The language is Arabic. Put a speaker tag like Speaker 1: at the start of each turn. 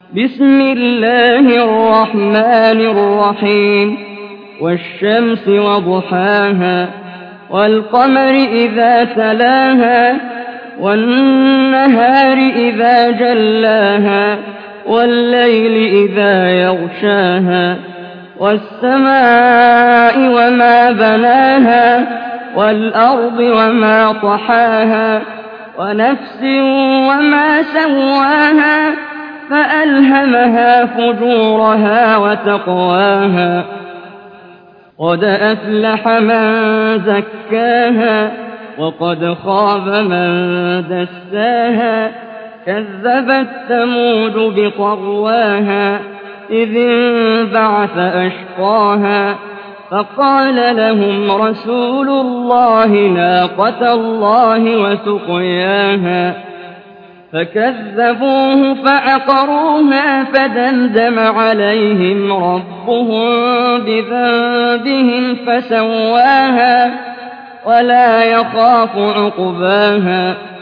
Speaker 1: بسم الله الرحمن الرحيم والشمس وضحاها والقمر إذا تلاها والنهار إذا جلاها والليل إذا يغشاها والسماء وما بناها والأرض وما طحاها ونفس وما سواها فألهمها فجورها وتقواها قد أفلح من زكاها وقد خاب من دساها كذبت ثمود بطغواها إذ انبعث أشقاها فقال لهم رسول الله ناقة الله وسقياها فكذبوه فعقروها فدمدم عليهم ربهم بذنبهم فسواها ولا يخاف عقباها